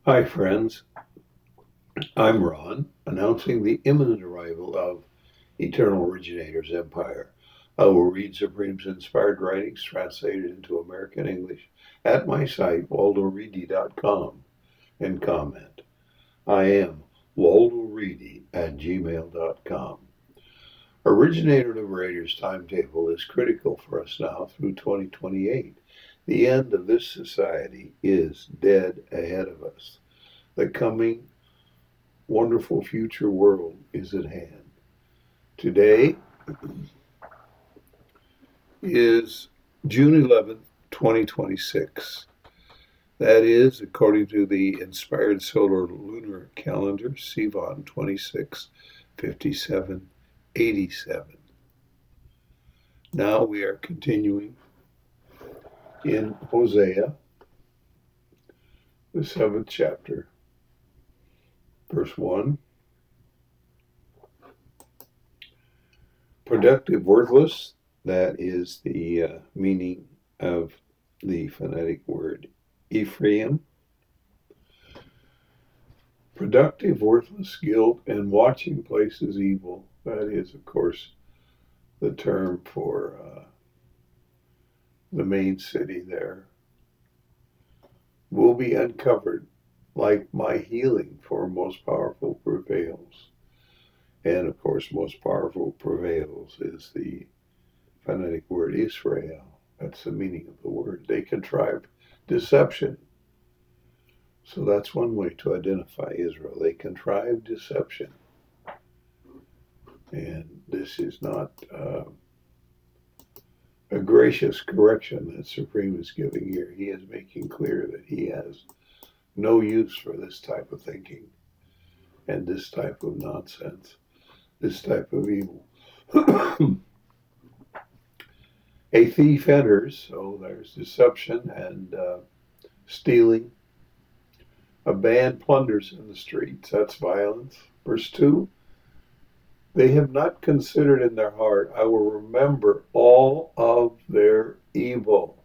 Hi, friends. I'm Ron, announcing the imminent arrival of Eternal Originator's Empire. I will read Supreme's inspired writings translated into American English at my site, waldoreedy.com, and comment. I am waldoreedy@gmail.com. Originator Liberator's timetable is critical for us now through 2028. The end of this society is dead ahead of us. The coming wonderful future world is at hand. Today is June 11th, 2026. That is, according to the inspired solar lunar calendar, Sivan 265787. Now we are continuing in Hosea, the 7th chapter, verse 1. Productive, worthless, that is the meaning of the phonetic word Ephraim. Productive, worthless, guilt, and watching places evil. That is, of course, the term for the main city there. Will be uncovered like my healing, for most powerful prevails. And of course, most powerful prevails is the phonetic word Israel. That's the meaning of the word. They contrived deception. So that's one way to identify Israel. They contrived deception. And this is not a gracious correction that Supreme is giving here. He is making clear that he has no use for this type of thinking and this type of nonsense, this type of evil. A thief enters, so there's deception and stealing. A band plunders in the streets, that's violence. Verse 2, they have not considered in their heart, I will remember all of their evil.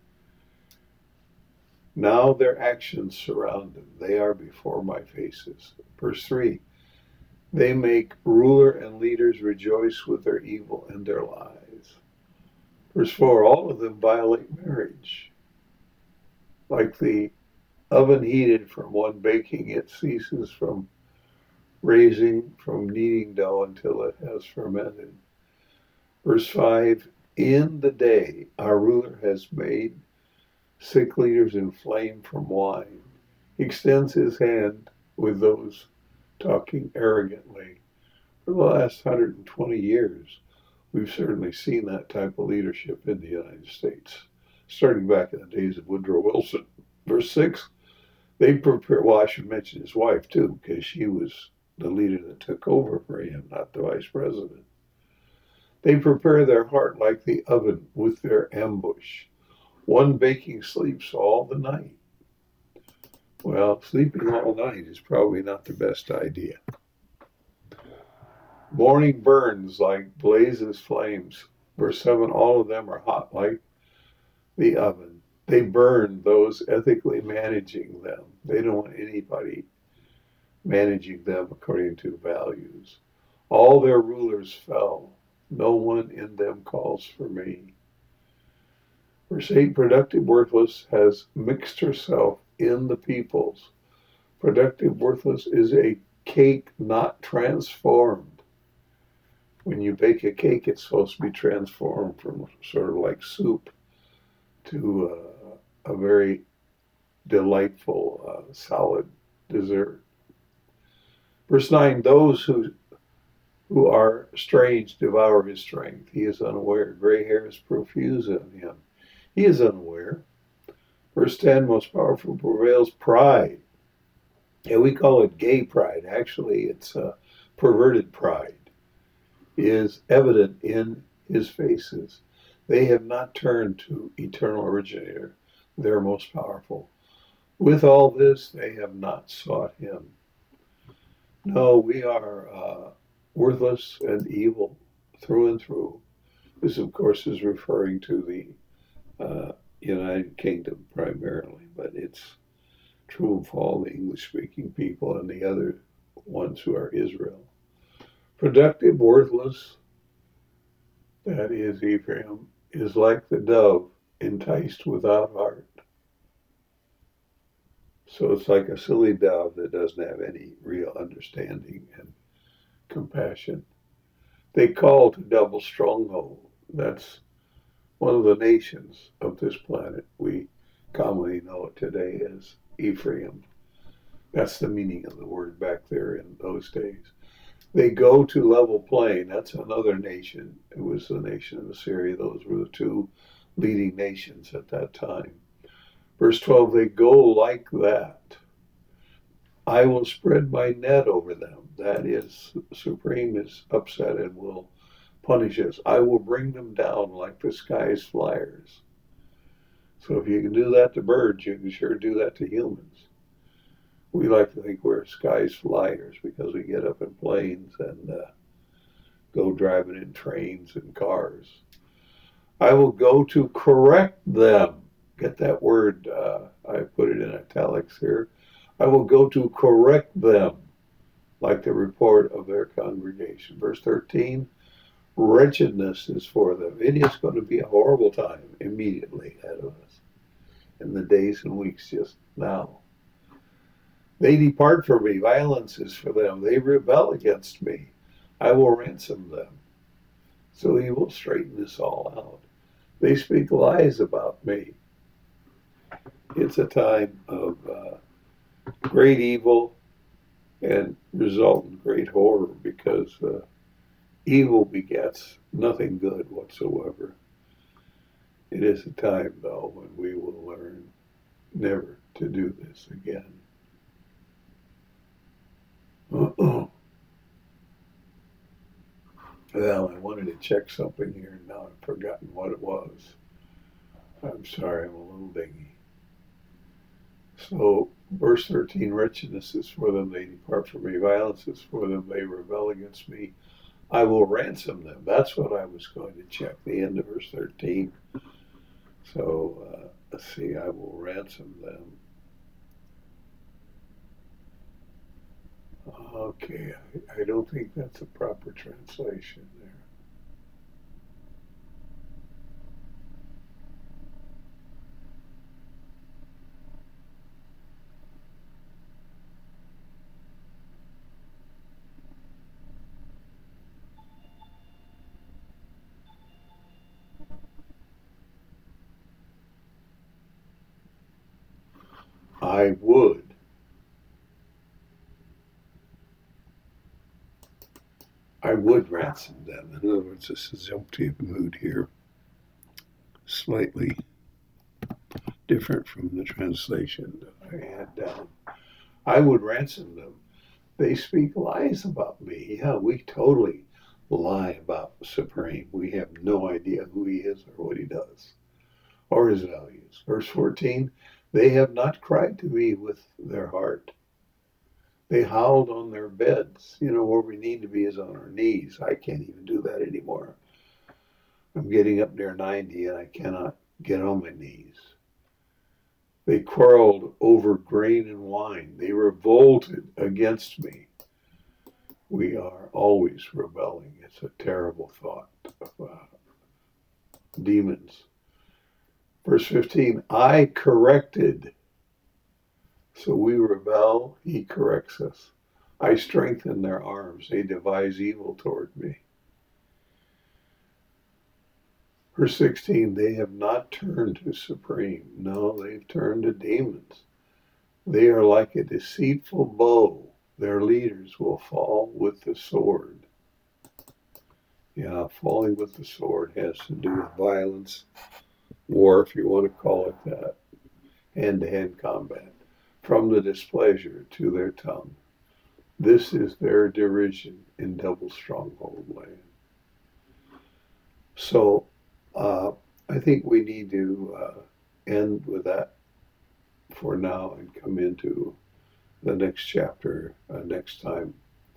Now their actions surround them. They are before my faces. Verse 3, they make ruler and leaders rejoice with their evil and their lies. Verse 4, all of them violate marriage. Like the oven heated from one baking, it ceases from raising, from kneading dough until it has fermented. Verse 5, in the day our ruler has made sick leaders inflamed from wine. He extends his hand with those talking arrogantly. For the last 120 years, we've certainly seen that type of leadership in the United States, starting back in the days of Woodrow Wilson. Verse 6, they prepare, well, I should mention his wife too, because she was the leader that took over for him, not the vice president. They prepare their heart like the oven with their ambush. One baking sleeps all the night. Well, sleeping all night is probably not the best idea. Morning burns like blazes flames. Verse 7, all of them are hot like the oven. They burn those ethically managing them. They don't want anybody managing them according to values. All their rulers fell. No one in them calls for me. Verse 8, productive worthless has mixed herself in the peoples. Productive worthless is a cake not transformed. When you bake a cake, it's supposed to be transformed from sort of like soup to a very delightful, solid dessert. Verse 9, those who are strange devour his strength. He is unaware. Gray hair is profuse in him. He is unaware. Verse 10, most powerful prevails pride. And we call it gay pride. Actually, it's perverted pride is evident in his faces. They have not turned to eternal originator, their most powerful. With all this, they have not sought him. No, we are worthless and evil through and through. This, of course, is referring to the United Kingdom primarily, but it's true of all the English-speaking people and the other ones who are Israel. Productive, worthless, that is Ephraim, is like the dove enticed without heart. So it's like a silly dove that doesn't have any real understanding and compassion. They call to double stronghold. That's one of the nations of this planet. We commonly know it today as Ephraim. That's the meaning of the word back there in those days. They go to level plain. That's another nation. It was the nation of Assyria. Those were the two leading nations at that time. Verse 12, they go like that. I will spread my net over them. That is, Supreme is upset and will punish us. I will bring them down like the sky's flyers. So if you can do that to birds, you can sure do that to humans. We like to think we're sky's flyers because we get up in planes and go driving in trains and cars. I will go to correct them. Get that word, I put it in italics here. I will go to correct them like the report of their congregation. Verse 13, wretchedness is for them. It is going to be a horrible time immediately ahead of us in the days and weeks just now. They depart from me. Violence is for them. They rebel against me. I will ransom them. So he will straighten this all out. They speak lies about me. It's a time of great evil and result in great horror because evil begets nothing good whatsoever. It is a time, though, when we will learn never to do this again. Well, I wanted to check something here, and now I've forgotten what it was. I'm sorry, I'm a little dingy. So, verse 13, wretchedness is for them, they depart from me. Violence is for them, they rebel against me. I will ransom them. That's what I was going to check, the end of verse 13. So, let's see, I will ransom them. Okay, I don't think that's a proper translation there. I would. I would ransom them. In other words, this is empty of mood here. Slightly different from the translation that I had down. I would ransom them. They speak lies about me. Yeah, we totally lie about Supreme. We have no idea who he is or what he does or his values. Verse 14, they have not cried to me with their heart. They howled on their beds. You know, where we need to be is on our knees. I can't even do that anymore. I'm getting up near 90 and I cannot get on my knees. They quarreled over grain and wine. They revolted against me. We are always rebelling. It's a terrible thought of demons. Verse 15, I corrected. So we rebel, he corrects us. I strengthen their arms. They devise evil toward me. Verse 16, they have not turned to Supreme. No, they've turned to demons. They are like a deceitful bow. Their leaders will fall with the sword. Yeah, falling with the sword has to do with violence, war, if you want to call it that, hand-to-hand combat, from the displeasure to their tongue. This is their derision in double stronghold land. So I think we need to end with that for now and come into the next chapter next time.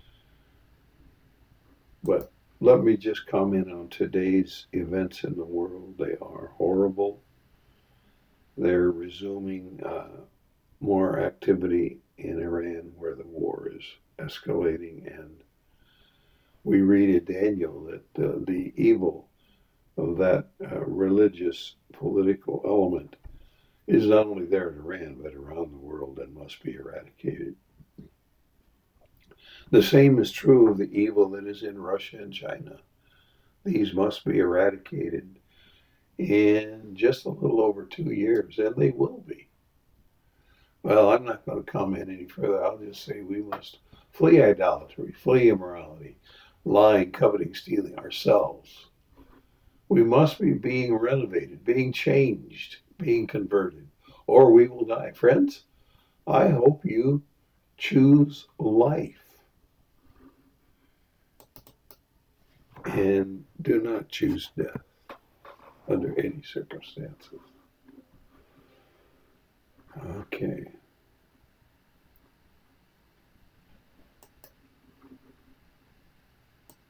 But let me just comment on today's events in the world. They are horrible. They're resuming more activity in Iran where the war is escalating. And we read in Daniel that the evil of that religious political element is not only there in Iran, but around the world and must be eradicated. The same is true of the evil that is in Russia and China. These must be eradicated in just a little over 2 years, and they will be. Well, I'm not going to comment any further. I'll just say we must flee idolatry, flee immorality, lying, coveting, stealing ourselves. We must be being renovated, being changed, being converted, or we will die. Friends, I hope you choose life and do not choose death under any circumstances.